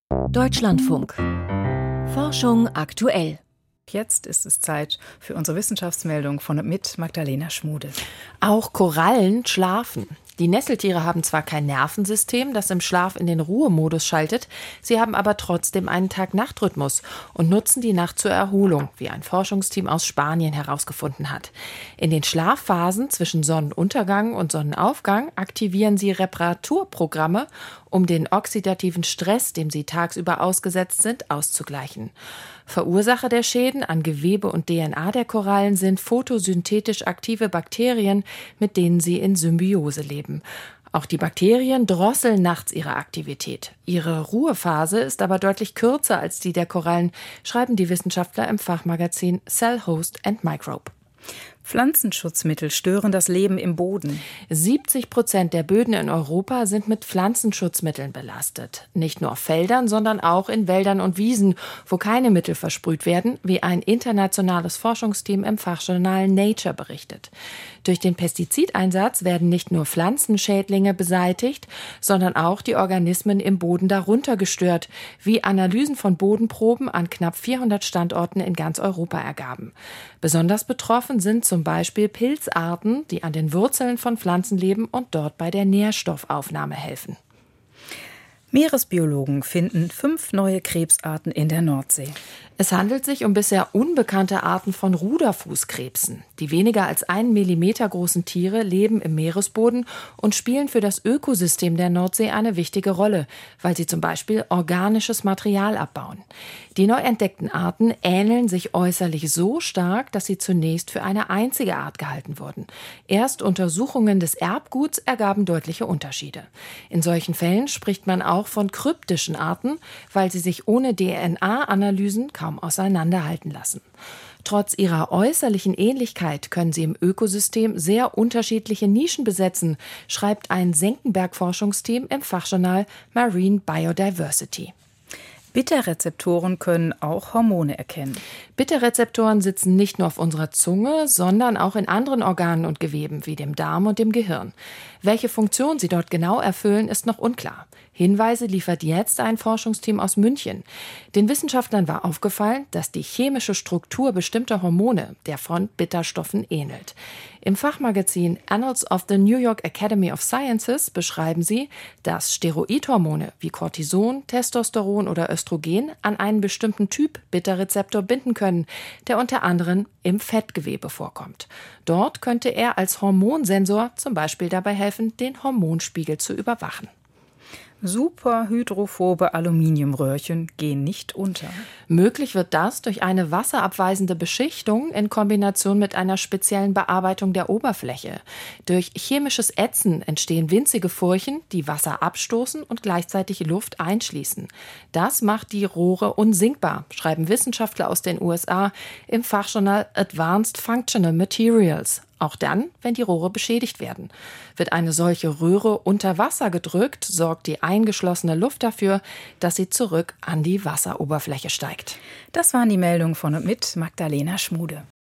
Deutschlandfunk. Forschung aktuell. Jetzt ist es Zeit für unsere Wissenschaftsmeldung von und mit Magdalena Schmude. Auch Korallen schlafen. Die Nesseltiere haben zwar kein Nervensystem, das im Schlaf in den Ruhemodus schaltet, sie haben aber trotzdem einen Tag-Nacht-Rhythmus und nutzen die Nacht zur Erholung, wie ein Forschungsteam aus Spanien herausgefunden hat. In den Schlafphasen zwischen Sonnenuntergang und Sonnenaufgang aktivieren sie Reparaturprogramme, um den oxidativen Stress, dem sie tagsüber ausgesetzt sind, auszugleichen. Verursacher der Schäden an Gewebe und DNA der Korallen sind photosynthetisch aktive Bakterien, mit denen sie in Symbiose leben. Auch die Bakterien drosseln nachts ihre Aktivität. Ihre Ruhephase ist aber deutlich kürzer als die der Korallen, schreiben die Wissenschaftler im Fachmagazin Cell Host and Microbe. Pflanzenschutzmittel stören das Leben im Boden. 70% der Böden in Europa sind mit Pflanzenschutzmitteln belastet. Nicht nur auf Feldern, sondern auch in Wäldern und Wiesen, wo keine Mittel versprüht werden, wie ein internationales Forschungsteam im Fachjournal Nature berichtet. Durch den Pestizideinsatz werden nicht nur Pflanzenschädlinge beseitigt, sondern auch die Organismen im Boden darunter gestört, wie Analysen von Bodenproben an knapp 400 Standorten in ganz Europa ergaben. Besonders betroffen sind zum Beispiel Pilzarten, die an den Wurzeln von Pflanzen leben und dort bei der Nährstoffaufnahme helfen. Meeresbiologen finden 5 neue Krebsarten in der Nordsee. Es handelt sich um bisher unbekannte Arten von Ruderfußkrebsen. Die weniger als 1 Millimeter großen Tiere leben im Meeresboden und spielen für das Ökosystem der Nordsee eine wichtige Rolle, weil sie zum Beispiel organisches Material abbauen. Die neu entdeckten Arten ähneln sich äußerlich so stark, dass sie zunächst für eine einzige Art gehalten wurden. Erst Untersuchungen des Erbguts ergaben deutliche Unterschiede. In solchen Fällen spricht man auch von kryptischen Arten, weil sie sich ohne DNA-Analysen kaum auseinanderhalten lassen. Trotz ihrer äußerlichen Ähnlichkeit können sie im Ökosystem sehr unterschiedliche Nischen besetzen, schreibt ein Senckenberg-Forschungsteam im Fachjournal Marine Biodiversity. Bitterrezeptoren können auch Hormone erkennen. Bitterrezeptoren sitzen nicht nur auf unserer Zunge, sondern auch in anderen Organen und Geweben wie dem Darm und dem Gehirn. Welche Funktion sie dort genau erfüllen, ist noch unklar. Hinweise liefert jetzt ein Forschungsteam aus München. Den Wissenschaftlern war aufgefallen, dass die chemische Struktur bestimmter Hormone der von Bitterstoffen ähnelt. Im Fachmagazin Annals of the New York Academy of Sciences beschreiben sie, dass Steroidhormone wie Cortison, Testosteron oder Östrogen an einen bestimmten Typ Bitterrezeptor binden können, der unter anderem im Fettgewebe vorkommt. Dort könnte er als Hormonsensor zum Beispiel dabei helfen, den Hormonspiegel zu überwachen. Superhydrophobe Aluminiumröhrchen gehen nicht unter. Möglich wird das durch eine wasserabweisende Beschichtung in Kombination mit einer speziellen Bearbeitung der Oberfläche. Durch chemisches Ätzen entstehen winzige Furchen, die Wasser abstoßen und gleichzeitig Luft einschließen. Das macht die Rohre unsinkbar, schreiben Wissenschaftler aus den USA im Fachjournal Advanced Functional Materials. Auch dann, wenn die Rohre beschädigt werden. Wird eine solche Röhre unter Wasser gedrückt, sorgt die eingeschlossene Luft dafür, dass sie zurück an die Wasseroberfläche steigt. Das waren die Meldungen von und mit Magdalena Schmude.